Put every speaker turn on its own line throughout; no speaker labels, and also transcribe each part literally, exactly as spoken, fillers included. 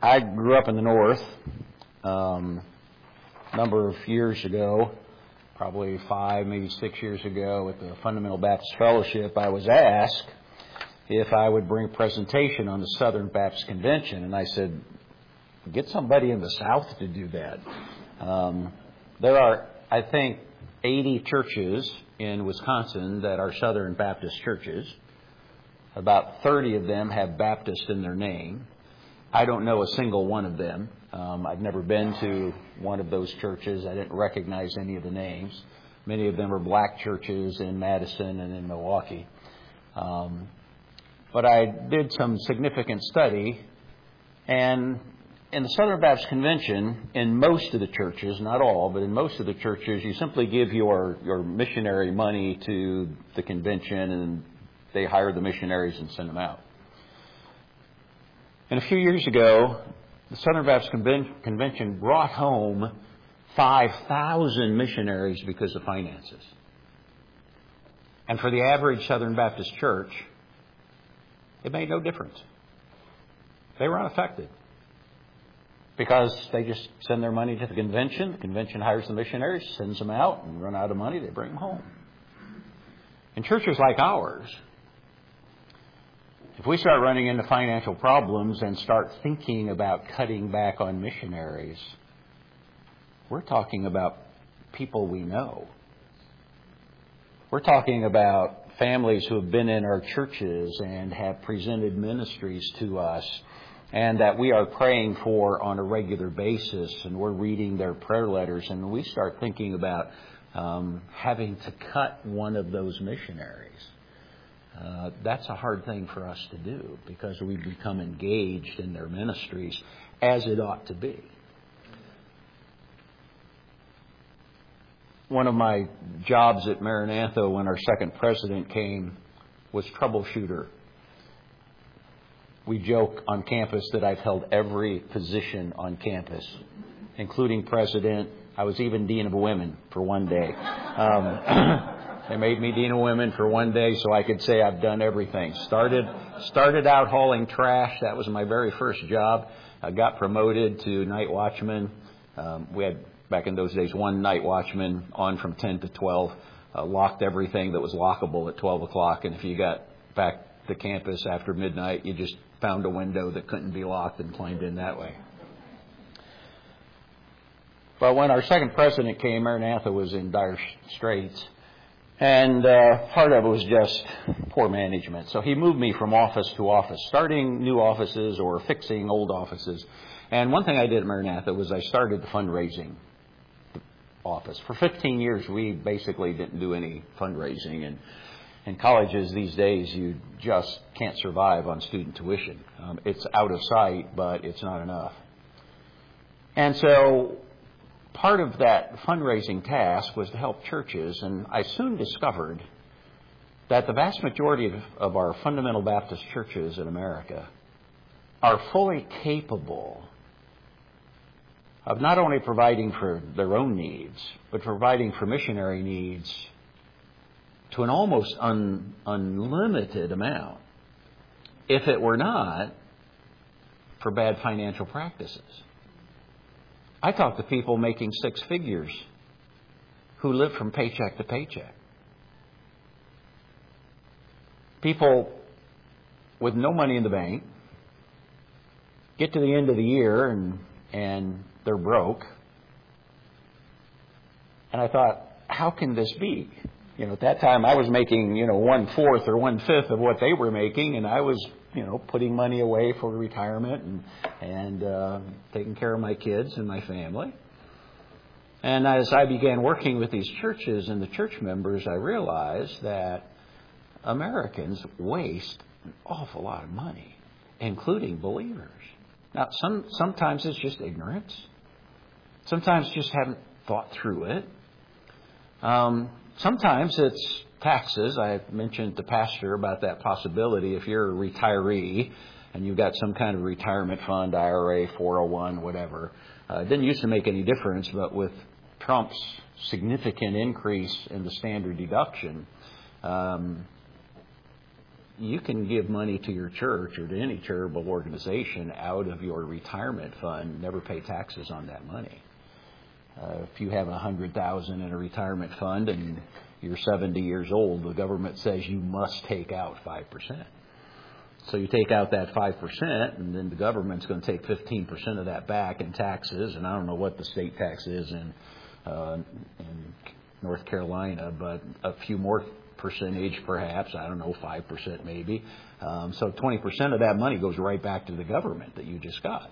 I grew up in the North um, a number of years ago, probably five, maybe six years ago at the Fundamental Baptist Fellowship. I was asked if I would bring a presentation on the Southern Baptist Convention, and I said, get somebody in the South to do that. Um, there are, I think, eighty churches in Wisconsin that are Southern Baptist churches. About thirty of them have Baptist in their name. I don't know a single one of them. Um, I've never been to one of those churches. I didn't recognize any of the names. Many of them are black churches in Madison and in Milwaukee. Um, but I did some significant study, and in the Southern Baptist Convention, in most of the churches, not all, but in most of the churches, you simply give your, your missionary money to the convention, and they hire the missionaries and send them out. And a few years ago, the Southern Baptist Conven- Convention brought home five thousand missionaries because of finances. And for the average Southern Baptist church, it made no difference. They were unaffected because they just send their money to the convention. The convention hires the missionaries, sends them out, and run out of money, they bring them home. In churches like ours, if we start running into financial problems and start thinking about cutting back on missionaries, we're talking about people we know. We're talking about families who have been in our churches and have presented ministries to us and that we are praying for on a regular basis, and we're reading their prayer letters, and we start thinking about um, having to cut one of those missionaries. Uh, that's a hard thing for us to do because we become engaged in their ministries as it ought to be. One of my jobs at Maranatha when our second president came was troubleshooter. We joke on campus that I've held every position on campus, including president. I was even dean of women for one day. Um, They made me dean of women for one day so I could say I've done everything. Started started out hauling trash. That was my very first job. I got promoted to night watchman. Um, we had, back in those days, one night watchman on from ten to twelve. Uh, locked everything that was lockable at twelve o'clock. And if you got back to campus after midnight, you just found a window that couldn't be locked and climbed in that way. But when our second president came, Maranatha was in dire straits. And uh, part of it was just poor management. So he moved me from office to office, starting new offices or fixing old offices. And one thing I did at Maranatha was I started the fundraising office. For fifteen years, we basically didn't do any fundraising. And in colleges these days, you just can't survive on student tuition. Um, it's out of sight, but it's not enough. And so part of that fundraising task was to help churches, and I soon discovered that the vast majority of, of our fundamental Baptist churches in America are fully capable of not only providing for their own needs, but providing for missionary needs to an almost un, unlimited amount, if it were not for bad financial practices. I talk to people making six figures who live from paycheck to paycheck. People with no money in the bank get to the end of the year and and they're broke. And I thought, how can this be? You know, at that time I was making, you know, one fourth or one fifth of what they were making, and I was, you know, putting money away for retirement and and uh, taking care of my kids and my family. And as I began working with these churches and the church members, I realized that Americans waste an awful lot of money, including believers. Now, some sometimes it's just ignorance. Sometimes just haven't thought through it. Um, sometimes it's taxes. I mentioned to Pastor about that possibility. If you're a retiree and you've got some kind of retirement fund, I R A, four oh one, whatever, uh, it didn't used to make any difference, but with Trump's significant increase in the standard deduction, um, you can give money to your church or to any charitable organization out of your retirement fund, never pay taxes on that money. Uh, if you have a hundred thousand in a retirement fund and you're seventy years old, the government says you must take out five percent. So you take out that five percent, and then the government's going to take fifteen percent of that back in taxes. And I don't know what the state tax is in, uh, in North Carolina, but a few more percentage perhaps. I don't know, five percent maybe. Um, so twenty percent of that money goes right back to the government that you just got.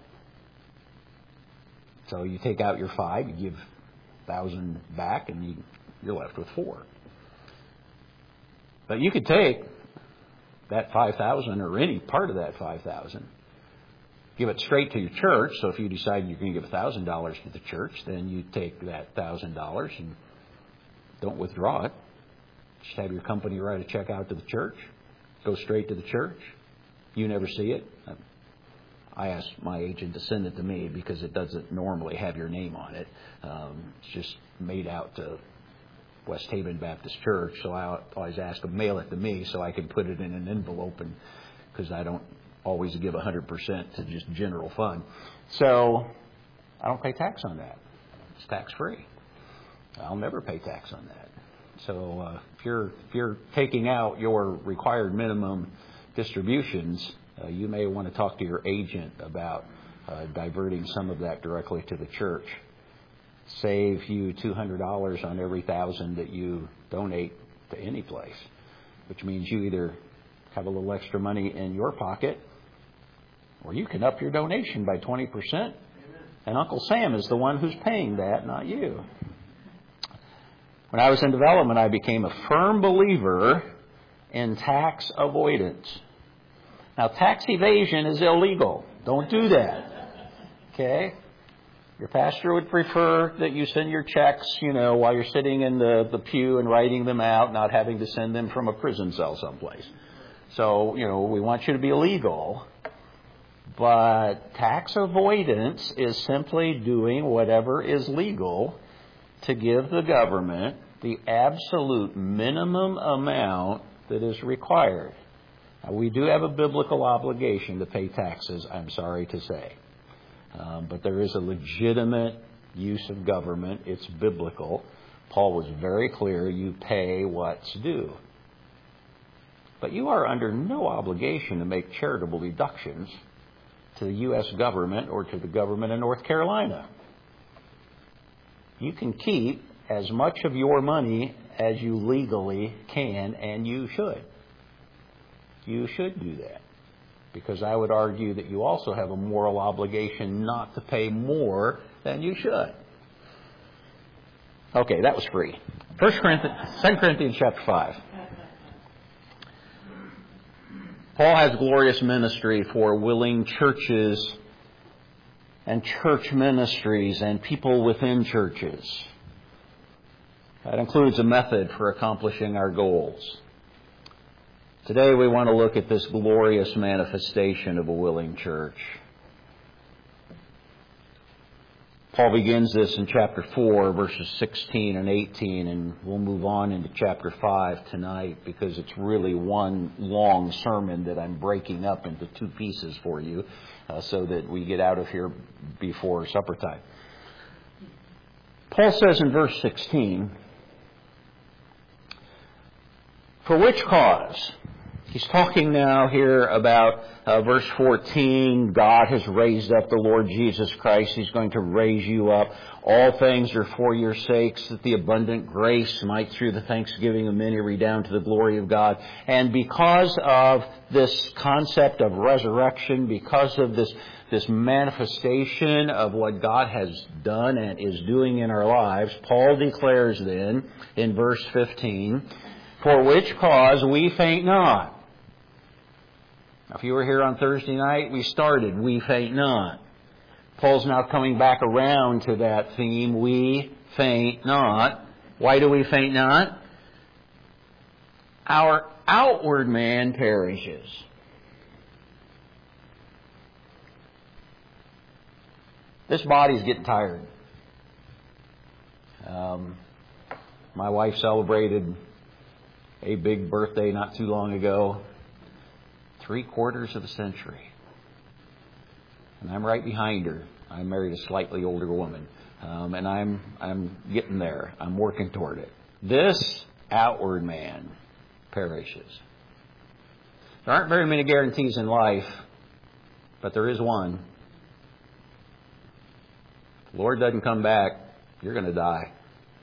So you take out your five, you give one thousand back, and you, you're left with four. But you could take that five thousand or any part of that five thousand, give it straight to your church. So if you decide you're going to give one thousand dollars to the church, then you take that one thousand dollars and don't withdraw it. Just have your company write a check out to the church, go straight to the church. You never see it. I asked my agent to send it to me because it doesn't normally have your name on it. Um, it's just made out to West Haven Baptist Church, so I always ask them mail it to me so I can put it in an envelope, and because I don't always give one hundred percent to just general fund. So I don't pay tax on that. It's tax-free. I'll never pay tax on that. So uh, if you're if you're taking out your required minimum distributions, uh, you may want to talk to your agent about uh, diverting some of that directly to the church. Save you two hundred dollars on every thousand that you donate to any place, which means you either have a little extra money in your pocket, or you can up your donation by twenty percent. And Uncle Sam is the one who's paying that, not you. When I was in development, I became a firm believer in tax avoidance. Now, tax evasion is illegal. Don't do that. Okay? Your pastor would prefer that you send your checks, you know, while you're sitting in the, the pew and writing them out, not having to send them from a prison cell someplace. So, you know, we want you to be legal. But tax avoidance is simply doing whatever is legal to give the government the absolute minimum amount that is required. Now, we do have a biblical obligation to pay taxes, I'm sorry to say. Um, but there is a legitimate use of government. It's biblical. Paul was very clear, you pay what's due. But you are under no obligation to make charitable deductions to the U S government or to the government of North Carolina. You can keep as much of your money as you legally can, and you should. You should do that. Because I would argue that you also have a moral obligation not to pay more than you should. Okay, that was free. First Corinthians, Second Corinthians chapter five. Paul has glorious ministry for willing churches and church ministries and people within churches. That includes a method for accomplishing our goals. Today we want to look at this glorious manifestation of a willing church. Paul begins this in chapter four, verses sixteen and eighteen, and we'll move on into chapter five tonight because it's really one long sermon that I'm breaking up into two pieces for you uh, so that we get out of here before supper time. Paul says in verse sixteen, "For which cause?" He's talking now here about uh, verse fourteen. God has raised up the Lord Jesus Christ. He's going to raise you up. All things are for your sakes, that the abundant grace might through the thanksgiving of many redound to the glory of God. And because of this concept of resurrection, because of this, this manifestation of what God has done and is doing in our lives, Paul declares then in verse fifteen, "For which cause we faint not." Now, if you were here on Thursday night, we started, "We faint not." Paul's now coming back around to that theme, "We faint not." Why do we faint not? Our outward man perishes. This body's getting tired. Um, my wife celebrated a big birthday not too long ago. Three quarters of a century. And I'm right behind her. I married a slightly older woman. Um, and I'm I'm getting there. I'm working toward it. This outward man perishes. There aren't very many guarantees in life, but there is one. If the Lord doesn't come back, you're going to die.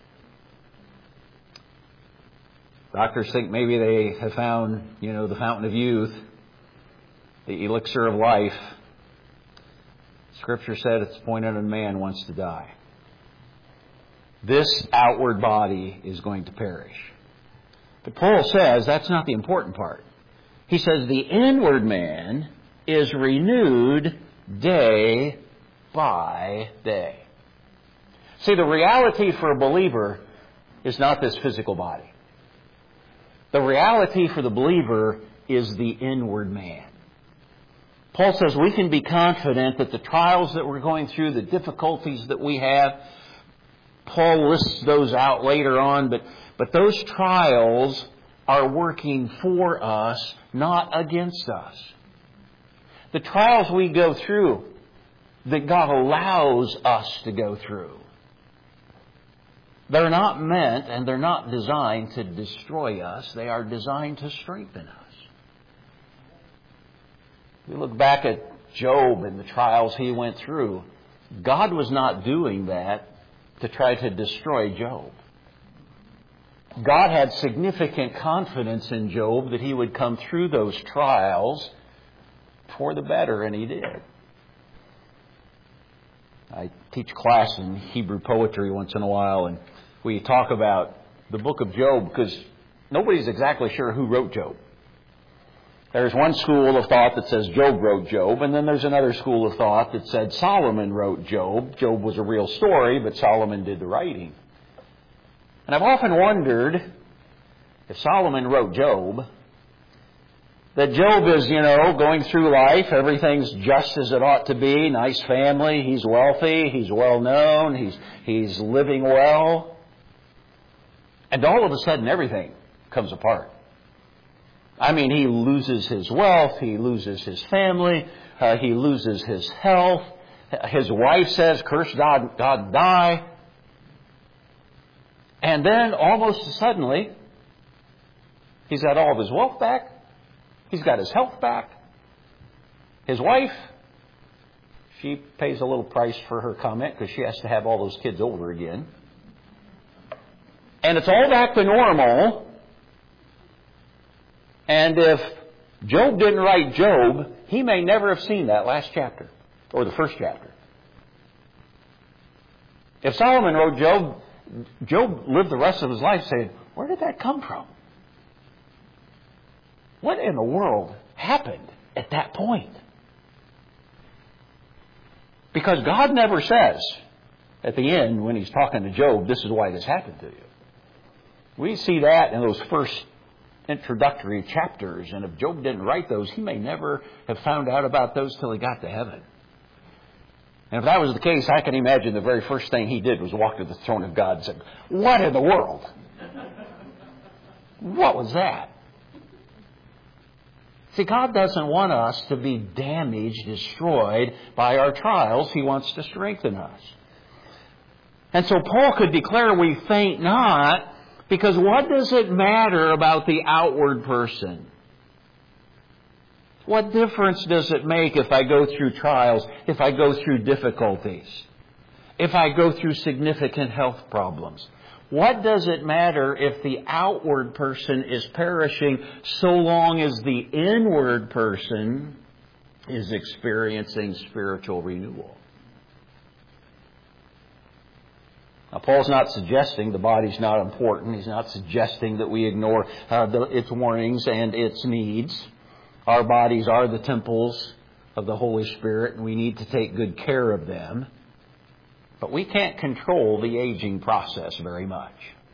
Doctors think maybe they have found, you know, the fountain of youth, the elixir of life. Scripture said it's appointed a man wants to die. This outward body is going to perish. But Paul says that's not the important part. He says the inward man is renewed day by day. See, the reality for a believer is not this physical body. The reality for the believer is the inward man. Paul says we can be confident that the trials that we're going through, the difficulties that we have, Paul lists those out later on, but, but those trials are working for us, not against us. The trials we go through, that God allows us to go through, they're not meant and they're not designed to destroy us. They are designed to strengthen us. We look back at Job and the trials he went through. God was not doing that to try to destroy Job. God had significant confidence in Job that he would come through those trials for the better, and he did. I teach class in Hebrew poetry once in a while, and we talk about the book of Job because nobody's exactly sure who wrote Job. There's one school of thought that says Job wrote Job, and then there's another school of thought that said Solomon wrote Job. Job was a real story, but Solomon did the writing. And I've often wondered if Solomon wrote Job, that Job is, you know, going through life, everything's just as it ought to be, nice family, he's wealthy, he's well known, he's, he's living well. And all of a sudden everything comes apart. I mean, he loses his wealth, he loses his family, uh, he loses his health. His wife says, curse God, God die. And then almost suddenly, he's got all of his wealth back. He's got his health back. His wife, she pays a little price for her comment because she has to have all those kids over again. And it's all back to normal. And if Job didn't write Job, he may never have seen that last chapter or the first chapter. If Solomon wrote Job, Job lived the rest of his life saying, where did that come from? What in the world happened at that point? Because God never says at the end when he's talking to Job, this is why this happened to you. We see that in those first introductory chapters, and if Job didn't write those, he may never have found out about those till he got to heaven. And if that was the case, I can imagine the very first thing he did was walk to the throne of God and say, what in the world? What was that? See, God doesn't want us to be damaged, destroyed by our trials. He wants to strengthen us. And so Paul could declare we faint not, because what does it matter about the outward person? What difference does it make if I go through trials, if I go through difficulties, if I go through significant health problems? What does it matter if the outward person is perishing so long as the inward person is experiencing spiritual renewal? Now, Paul's not suggesting the body's not important. He's not suggesting that we ignore uh, the, its warnings and its needs. Our bodies are the temples of the Holy Spirit, and we need to take good care of them. But we can't control the aging process very much.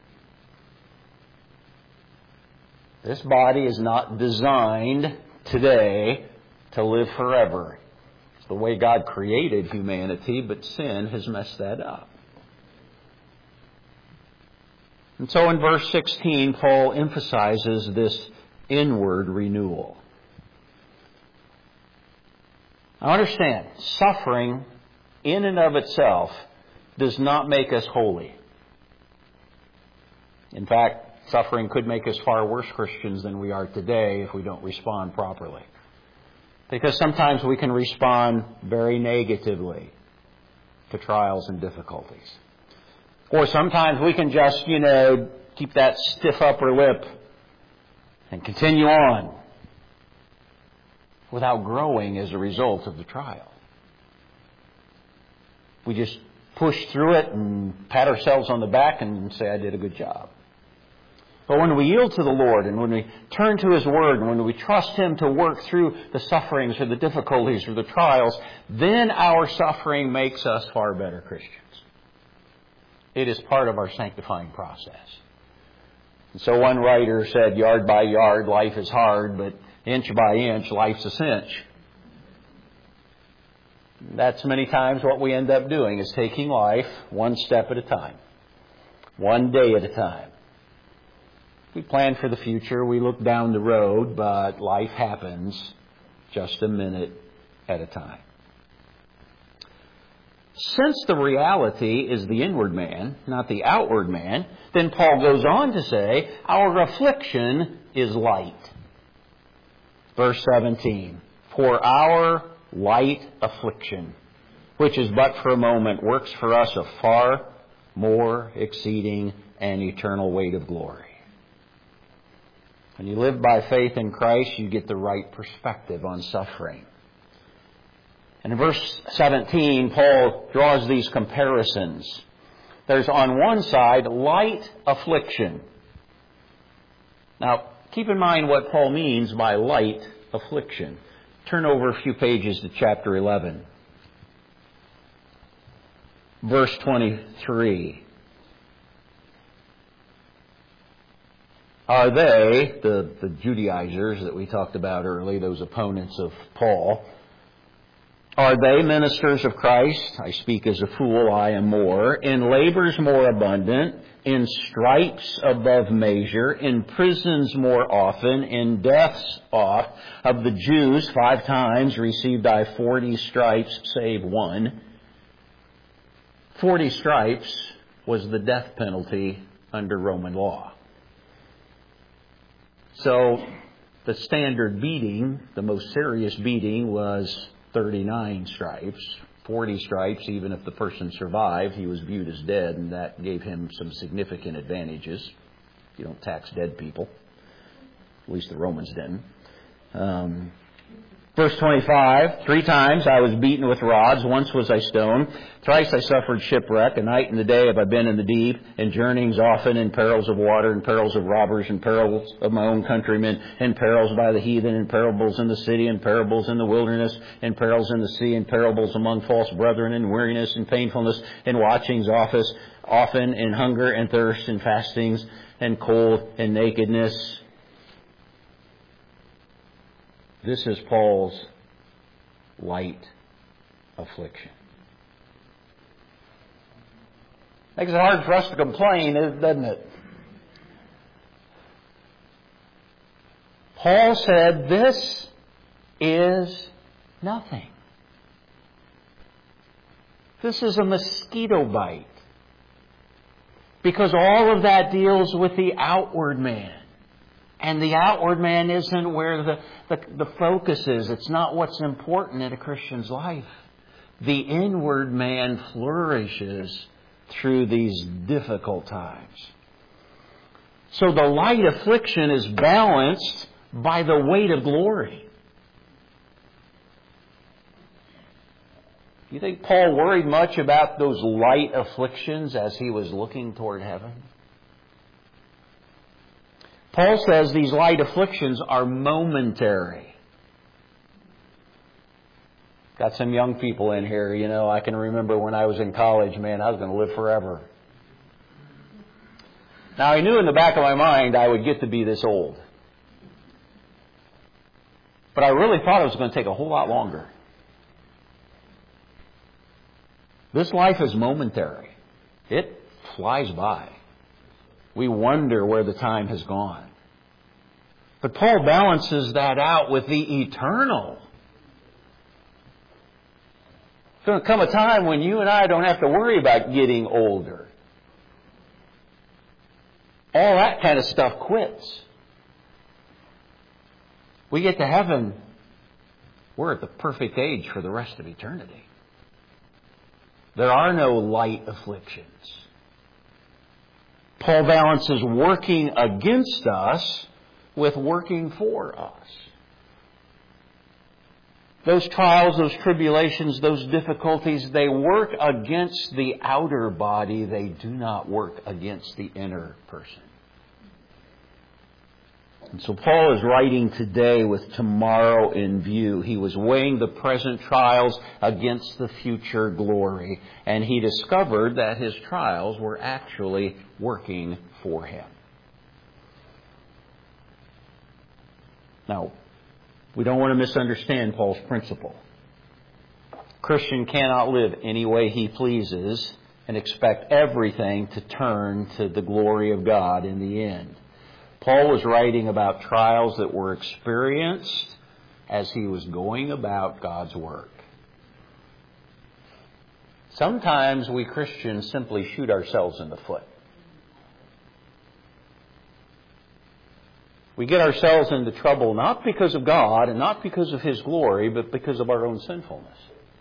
This body is not designed today to live forever. It's the way God created humanity, but sin has messed that up. And so in verse sixteen, Paul emphasizes this inward renewal. Now understand, suffering in and of itself does not make us holy. In fact, suffering could make us far worse Christians than we are today if we don't respond properly. Because sometimes we can respond very negatively to trials and difficulties. Or sometimes we can just, you know, keep that stiff upper lip and continue on without growing as a result of the trial. We just push through it and pat ourselves on the back and say, I did a good job. But when we yield to the Lord and when we turn to His Word and when we trust Him to work through the sufferings or the difficulties or the trials, then our suffering makes us far better Christians. It is part of our sanctifying process. And so one writer said, yard by yard, life is hard, but inch by inch, life's a cinch. That's many times what we end up doing, is taking life one step at a time, one day at a time. We plan for the future, we look down the road, but life happens just a minute at a time. Since the reality is the inward man, not the outward man, then Paul goes on to say, our affliction is light. Verse seventeen, for our light affliction, which is but for a moment, works for us a far more exceeding and eternal weight of glory. When you live by faith in Christ, you get the right perspective on suffering. And in verse seventeen, Paul draws these comparisons. There's on one side light affliction. Now, keep in mind what Paul means by light affliction. Turn over a few pages to chapter eleven. Verse twenty-three. Are they, the, the Judaizers that we talked about earlier, those opponents of Paul, are they ministers of Christ? I speak as a fool, I am more. In labors more abundant, in stripes above measure, in prisons more often, in deaths oft. Of the Jews, five times received I forty stripes, save one. Forty stripes was the death penalty under Roman law. So the standard beating, the most serious beating, was thirty-nine stripes. forty stripes, even if the person survived, he was viewed as dead, and that gave him some significant advantages. You don't tax dead people. At least the Romans didn't. Um, verse twenty-five, three times I was beaten with rods, once was I stoned, thrice I suffered shipwreck, a night and a day have I been in the deep, in journeyings often, in perils of water, in perils of robbers, in perils of my own countrymen, in perils by the heathen, in parables in the city, in parables in the wilderness, in perils in the sea, in parables among false brethren, in weariness and painfulness, in watchings office, often in hunger and thirst, in fastings and cold and nakedness. This is Paul's light affliction. Makes it hard for us to complain, doesn't it? Paul said, this is nothing. This is a mosquito bite. Because all of that deals with the outward man. And the outward man isn't where the, the, the focus is. It's not what's important in a Christian's life. The inward man flourishes through these difficult times. So the light affliction is balanced by the weight of glory. Do you think Paul worried much about those light afflictions as he was looking toward heaven? Paul says these light afflictions are momentary. Got some young people in here, you know, I can remember when I was in college, man, I was going to live forever. Now, I knew in the back of my mind I would get to be this old. But I really thought it was going to take a whole lot longer. This life is momentary. It flies by. We wonder where the time has gone. But Paul balances that out with the eternal. There's going to come a time when you and I don't have to worry about getting older. All that kind of stuff quits. We get to heaven, we're at the perfect age for the rest of eternity. There are no light afflictions. Paul balances working against us with working for us. Those trials, those tribulations, those difficulties, they work against the outer body. They do not work against the inner person. And so Paul is writing today with tomorrow in view. He was weighing the present trials against the future glory. And he discovered that his trials were actually working for him. Now, we don't want to misunderstand Paul's principle. A Christian cannot live any way he pleases and expect everything to turn to the glory of God in the end. Paul was writing about trials that were experienced as he was going about God's work. Sometimes we Christians simply shoot ourselves in the foot. We get ourselves into trouble not because of God and not because of His glory, but because of our own sinfulness.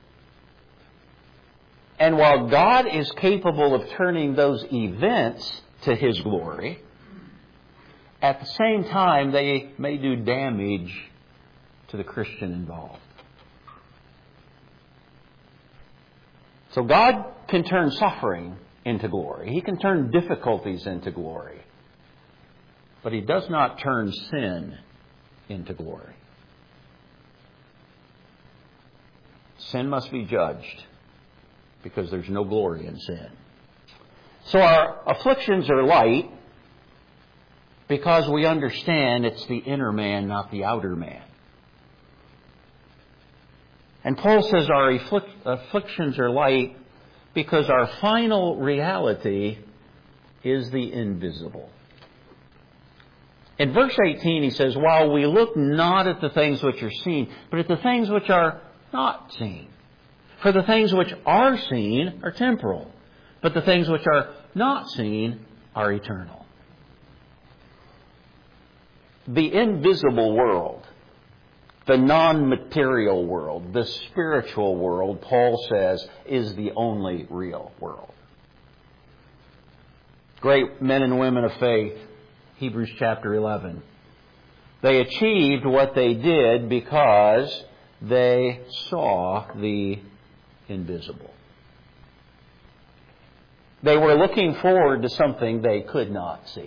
And while God is capable of turning those events to His glory, at the same time they may do damage to the Christian involved. So God can turn suffering into glory. He can turn difficulties into glory. But He does not turn sin into glory. Sin must be judged because there's no glory in sin. So our afflictions are light because we understand it's the inner man, not the outer man. And Paul says our afflictions are light because our final reality is the invisible. In verse eighteen, he says, while we look not at the things which are seen, but at the things which are not seen. For the things which are seen are temporal, but the things which are not seen are eternal. The invisible world, the non-material world, the spiritual world, Paul says, is the only real world. Great men and women of faith, Hebrews chapter eleven. They achieved what they did because they saw the invisible. They were looking forward to something they could not see.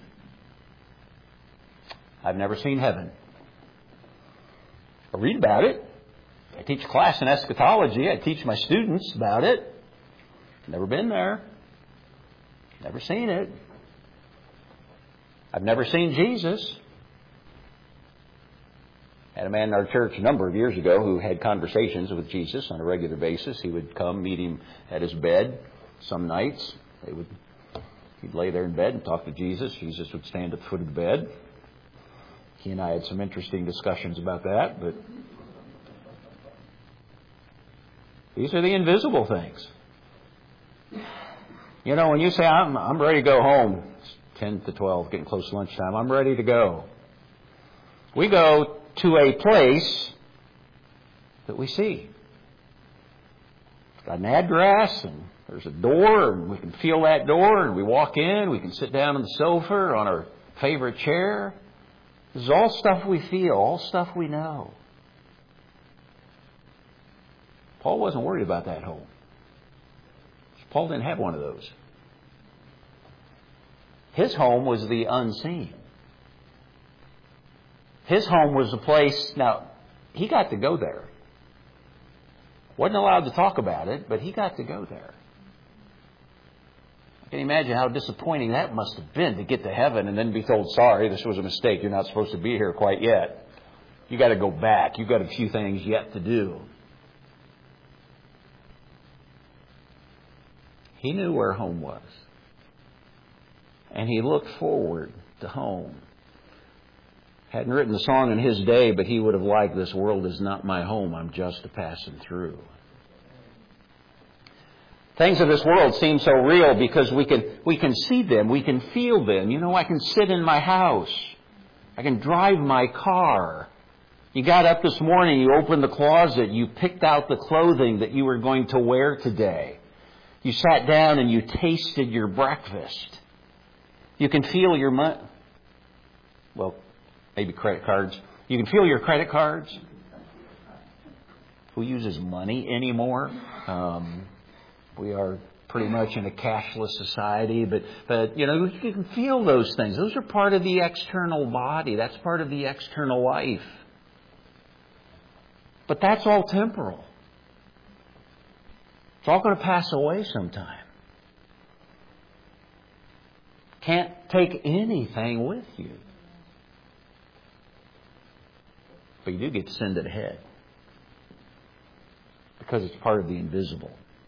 I've never seen heaven. I read about it. I teach a class in eschatology. I teach my students about it. Never been there. Never seen it. I've never seen Jesus. Had a man in our church a number of years ago who had conversations with Jesus on a regular basis. He would come, meet him at his bed some nights. They would, he'd lay there in bed and talk to Jesus. Jesus would stand at the foot of the bed. He and I had some interesting discussions about that, but these are the invisible things. You know, when you say, I'm, I'm ready to go home, it's ten to twelve, getting close to lunchtime, I'm ready to go. We go to a place that we see. It's got an address, and there's a door, and we can feel that door, and we walk in, we can sit down on the sofa or on our favorite chair. This is all stuff we feel, all stuff we know. Paul wasn't worried about that home. Paul didn't have one of those. His home was the unseen. His home was the place, now, he got to go there. Wasn't allowed to talk about it, but he got to go there. I can imagine how disappointing that must have been to get to heaven and then be told, sorry, this was a mistake. You're not supposed to be here quite yet. You got to go back. You've got a few things yet to do. He knew where home was. And he looked forward to home. Hadn't written the song in his day, but he would have liked, this world is not my home. I'm just a passing through. Things of this world seem so real because we can, we can see them, we can feel them. You know, I can sit in my house. I can drive my car. You got up this morning, you opened the closet, you picked out the clothing that you were going to wear today. You sat down and you tasted your breakfast. You can feel your money. Well, maybe credit cards. You can feel your credit cards. Who uses money anymore? Um, we are pretty much in a cashless society, but, but, you know, you can feel those things. Those are part of the external body. That's part of the external life. But that's all temporal. It's all going to pass away sometime. Can't take anything with you. But you do get to send it ahead. Because it's part of the invisible.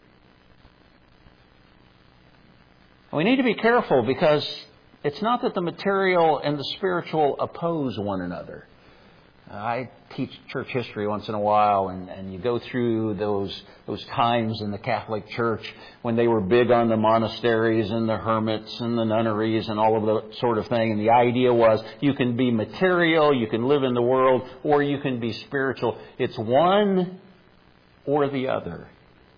We need to be careful because it's not that the material and the spiritual oppose one another. I teach church history once in a while, and, and you go through those those times in the Catholic Church when they were big on the monasteries and the hermits and the nunneries and all of that sort of thing. And the idea was you can be material, you can live in the world, or you can be spiritual. It's one or the other.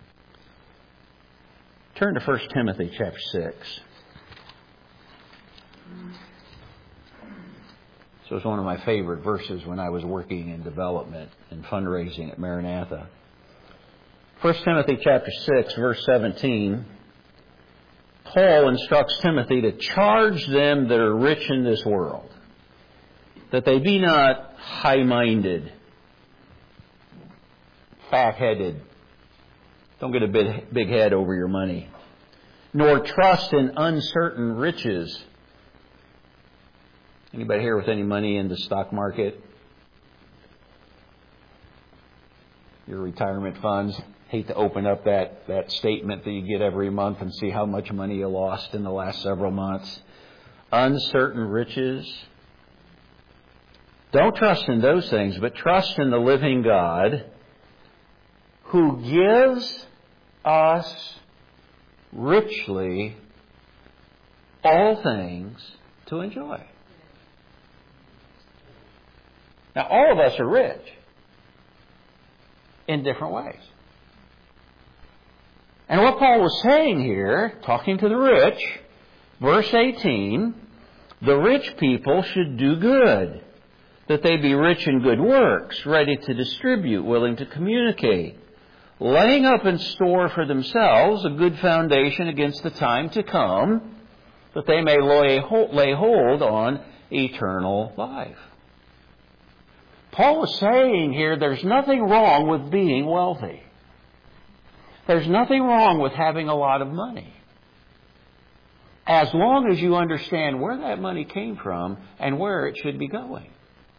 Turn to First Timothy chapter six. So it's one of my favorite verses when I was working in development and fundraising at Maranatha. First Timothy chapter six, verse seventeen. Paul instructs Timothy to charge them that are rich in this world, that they be not high-minded, fat-headed. Don't get a big, big head over your money. Nor trust in uncertain riches. Anybody here with any money in the stock market? Your retirement funds? Hate to open up that, that statement that you get every month and see how much money you lost in the last several months. Uncertain riches. Don't trust in those things, but trust in the living God who gives us richly all things to enjoy. Now, all of us are rich in different ways. And what Paul was saying here, talking to the rich, verse eighteen, the rich people should do good, that they be rich in good works, ready to distribute, willing to communicate, laying up in store for themselves a good foundation against the time to come, that they may lay hold on eternal life. Paul was saying here there's nothing wrong with being wealthy. There's nothing wrong with having a lot of money, as long as you understand where that money came from and where it should be going.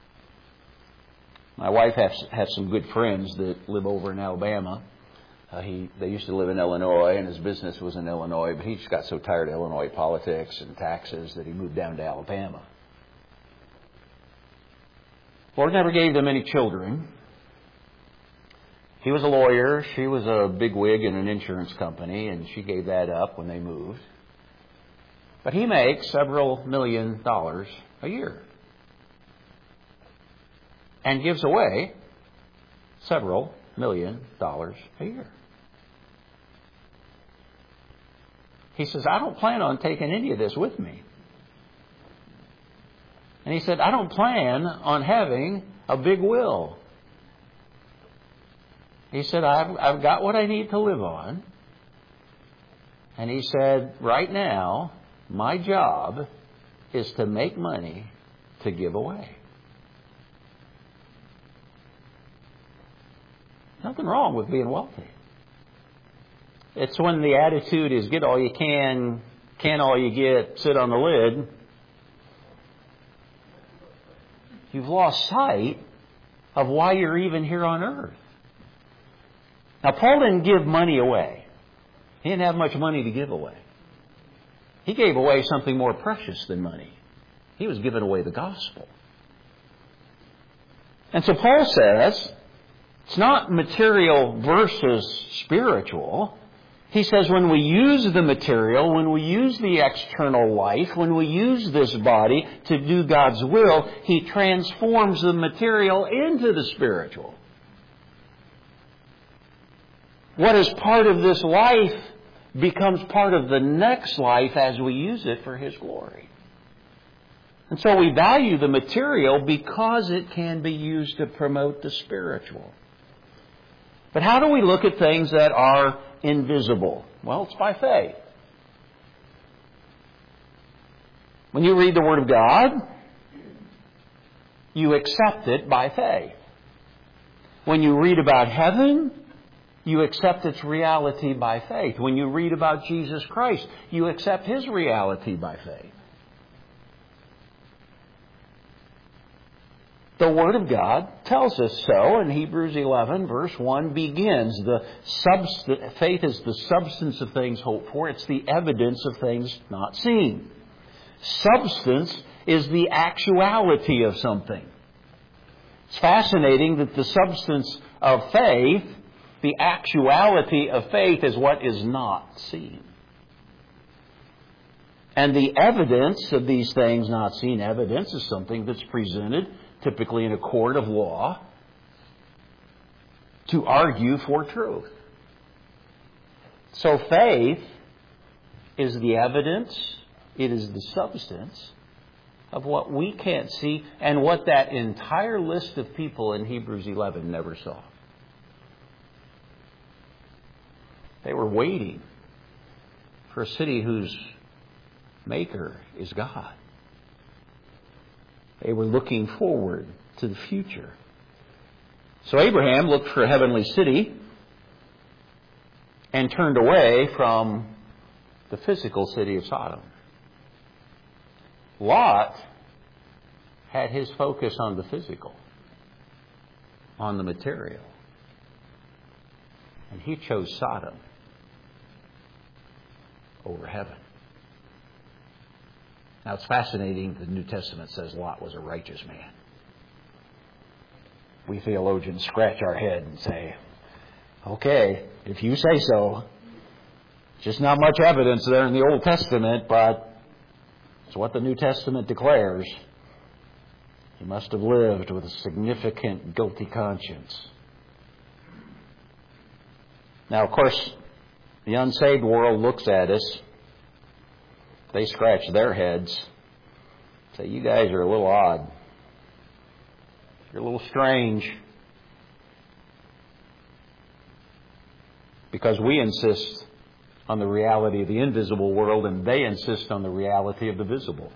My wife has, has some good friends that live over in Alabama. Uh, he they used to live in Illinois, and his business was in Illinois, but he just got so tired of Illinois politics and taxes that he moved down to Alabama. Lord never gave them any children. He was a lawyer. She was a bigwig in an insurance company, and she gave that up when they moved. But he makes several million dollars a year and gives away several million dollars a year. He says, I don't plan on taking any of this with me. And he said, I don't plan on having a big will. He said, I've, I've got what I need to live on. And he said, right now, my job is to make money to give away. Nothing wrong with being wealthy. It's when the attitude is get all you can, can all you get, sit on the lid. You've lost sight of why you're even here on earth. Now, Paul didn't give money away. He didn't have much money to give away. He gave away something more precious than money. He was giving away the gospel. And so Paul says, it's not material versus spiritual. He says when we use the material, when we use the external life, when we use this body to do God's will, He transforms the material into the spiritual. What is part of this life becomes part of the next life as we use it for His glory. And so we value the material because it can be used to promote the spiritual. But how do we look at things that are invisible? Well, it's by faith. When you read the Word of God, you accept it by faith. When you read about heaven, you accept its reality by faith. When you read about Jesus Christ, you accept His reality by faith. The Word of God tells us so. In Hebrews eleven, verse one begins, the subst- faith is the substance of things hoped for. It's the evidence of things not seen. Substance is the actuality of something. It's fascinating that the substance of faith, the actuality of faith, is what is not seen. And the evidence of these things not seen, evidence is something that's presented typically in a court of law, to argue for truth. So faith is the evidence, it is the substance of what we can't see and what that entire list of people in Hebrews eleven never saw. They were waiting for a city whose maker is God. They were looking forward to the future. So Abraham looked for a heavenly city and turned away from the physical city of Sodom. Lot had his focus on the physical, on the material. And he chose Sodom over heaven. Now, it's fascinating. The New Testament says Lot was a righteous man. We theologians scratch our head and say, okay, if you say so. Just not much evidence there in the Old Testament, but it's what the New Testament declares. He must have lived with a significant guilty conscience. Now, of course, the unsaved world looks at us. They scratch their heads, say, you guys are a little odd. You're a little strange. Because we insist on the reality of the invisible world and they insist on the reality of the visible.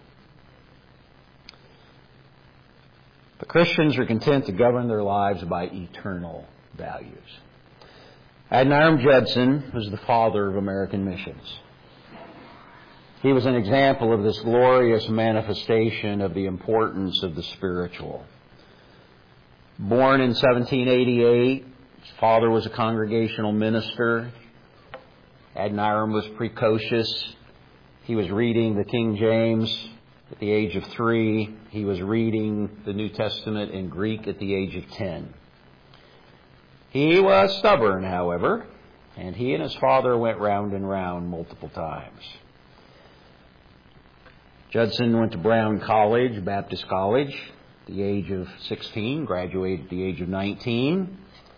But Christians are content to govern their lives by eternal values. Adoniram Judson was the father of American missions. He was an example of this glorious manifestation of the importance of the spiritual. Born in seventeen eighty-eight, his father was a congregational minister. Adoniram was precocious. He was reading the King James at the age of three. He was reading the New Testament in Greek at the age of ten. He was stubborn, however, and he and his father went round and round multiple times. Judson went to Brown College, Baptist College, at the age of sixteen, graduated at the age of nineteen.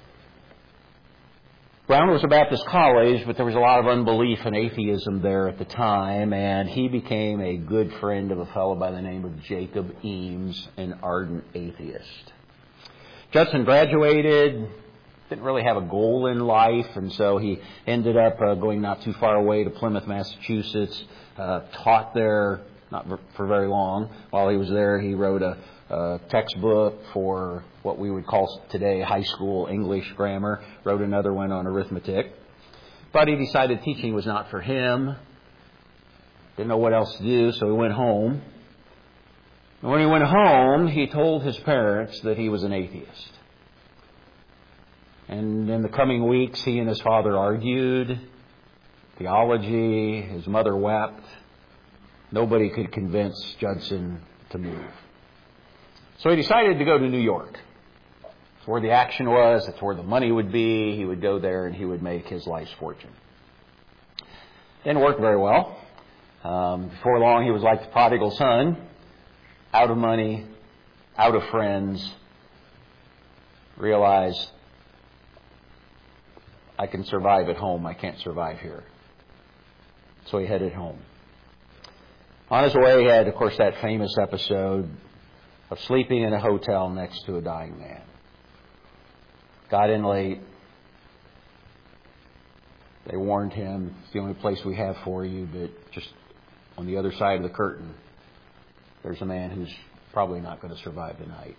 Brown was a Baptist college, but there was a lot of unbelief and atheism there at the time, and he became a good friend of a fellow by the name of Jacob Eames, an ardent atheist. Judson graduated, didn't really have a goal in life, and so he ended up uh, going not too far away to Plymouth, Massachusetts, uh, taught there. Not for very long. While he was there, he wrote a, a textbook for what we would call today high school English grammar, wrote another one on arithmetic. But he decided teaching was not for him. Didn't know what else to do, so he went home. And when he went home, he told his parents that he was an atheist. And in the coming weeks, he and his father argued theology. His mother wept. Nobody could convince Judson to move. So he decided to go to New York. It's where the action was. It's where the money would be. He would go there and he would make his life's fortune. Didn't work very well. Um, before long, he was like the prodigal son, out of money, out of friends, realized, I can survive at home, I can't survive here. So he headed home. On his way, he had, of course, that famous episode of sleeping in a hotel next to a dying man. Got in late. They warned him, it's the only place we have for you, but just on the other side of the curtain, there's a man who's probably not going to survive the night.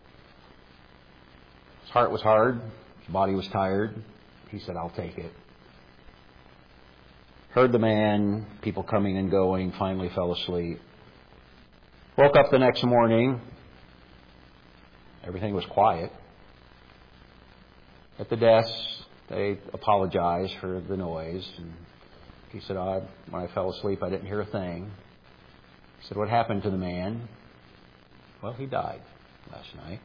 His heart was hard. His body was tired. He said, I'll take it. Heard the man, people coming and going, finally fell asleep. Woke up the next morning. Everything was quiet. At the desk, they apologized for the noise. And he said, oh, when I fell asleep, I didn't hear a thing. He said, what happened to the man? Well, he died last night.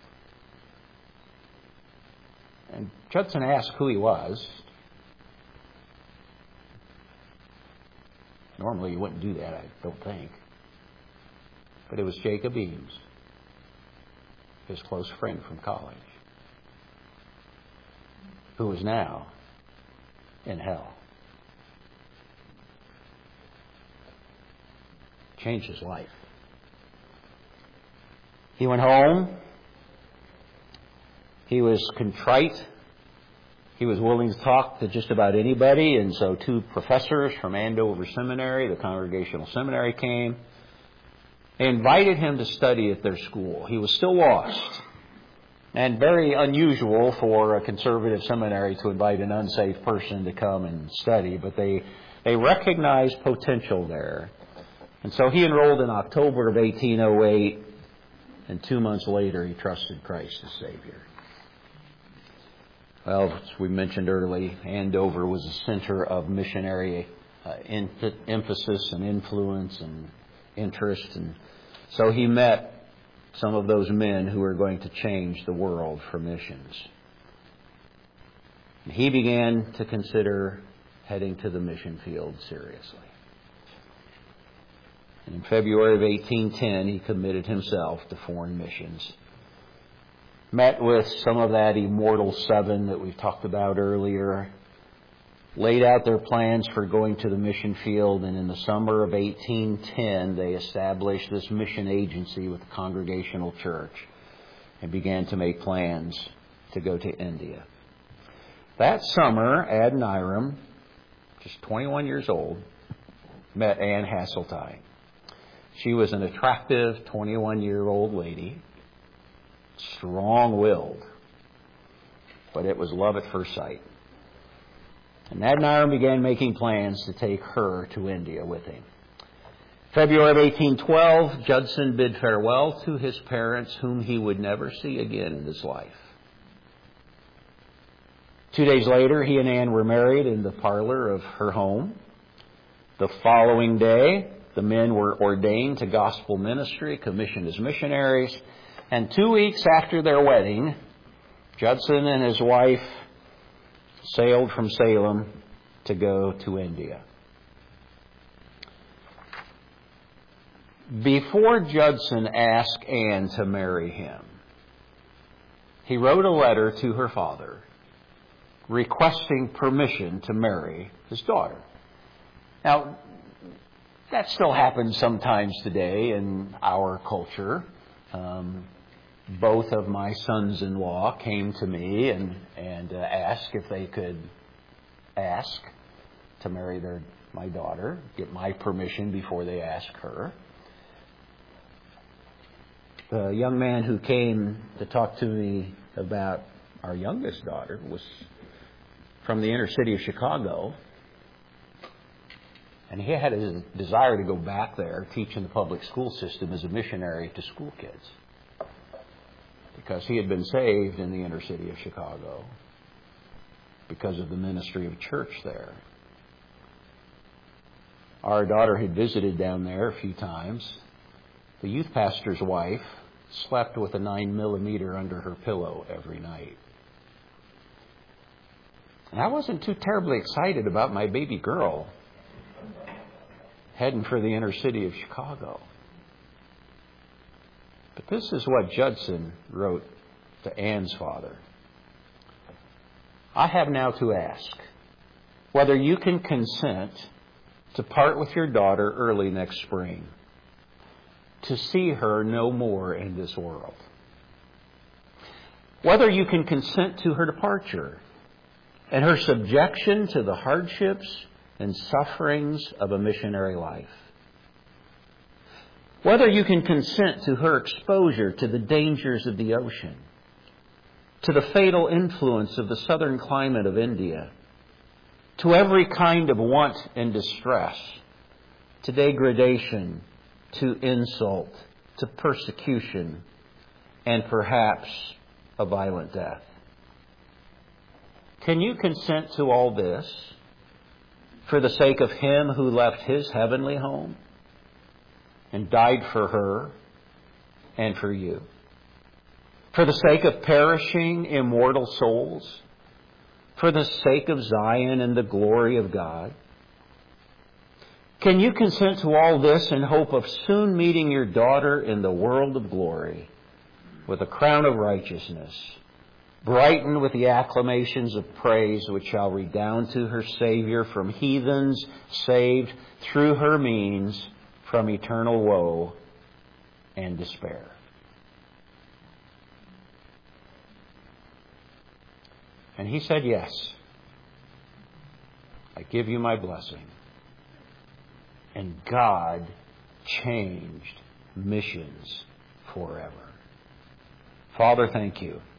And Judson asked who he was. Normally you wouldn't do that, I don't think. But it was Jacob Eames, his close friend from college, who is now in hell. Changed his life. He went home. He was contrite. He was willing to talk to just about anybody, and so two professors from Andover Seminary, the Congregational Seminary, came. They invited him to study at their school. He was still lost, and very unusual for a conservative seminary to invite an unsaved person to come and study, but they, they recognized potential there. And so he enrolled in October of eighteen oh eight, and two months later he trusted Christ as Savior. Well, as we mentioned earlier, Andover was a center of missionary uh, in, emphasis and influence and interest. And so he met some of those men who were going to change the world for missions. And he began to consider heading to the mission field seriously. And in February of eighteen ten, he committed himself to foreign missions. Met with some of that immortal seven that we've talked about earlier, laid out their plans for going to the mission field, and in the summer of eighteen ten, they established this mission agency with the Congregational Church and began to make plans to go to India. That summer, Adoniram, just twenty-one years old, met Anne Hasseltine. She was an attractive twenty-one-year-old lady, strong-willed, but it was love at first sight. And Adoniram began making plans to take her to India with him. February of eighteen twelve, Judson bid farewell to his parents, whom he would never see again in his life. Two days later, he and Anne were married in the parlor of her home. The following day, the men were ordained to gospel ministry, commissioned as missionaries. And two weeks after their wedding, Judson and his wife sailed from Salem to go to India. Before Judson asked Anne to marry him, he wrote a letter to her father requesting permission to marry his daughter. Now, that still happens sometimes today in our culture. Um, both of my sons-in-law came to me and, and uh, asked if they could ask to marry their my daughter, get my permission before they ask her. The young man who came to talk to me about our youngest daughter was from the inner city of Chicago. And he had a desire to go back there, teach in the public school system as a missionary to school kids. Because he had been saved in the inner city of Chicago because of the ministry of church there. Our daughter had visited down there a few times. The youth pastor's wife slept with a nine millimeter under her pillow every night. And I wasn't too terribly excited about my baby girl heading for the inner city of Chicago. But this is what Judson wrote to Anne's father. I have now to ask whether you can consent to part with your daughter early next spring, to see her no more in this world. Whether you can consent to her departure and her subjection to the hardships and sufferings of a missionary life. Whether you can consent to her exposure to the dangers of the ocean, to the fatal influence of the southern climate of India, to every kind of want and distress, to degradation, to insult, to persecution, and perhaps a violent death. Can you consent to all this for the sake of Him who left His heavenly home and died for her and for you? For the sake of perishing immortal souls? For the sake of Zion and the glory of God? Can you consent to all this in hope of soon meeting your daughter in the world of glory with a crown of righteousness, brightened with the acclamations of praise which shall redound to her Savior from heathens saved through her means from eternal woe and despair? And he said, yes, I give you my blessing. And God changed missions forever. Father, thank you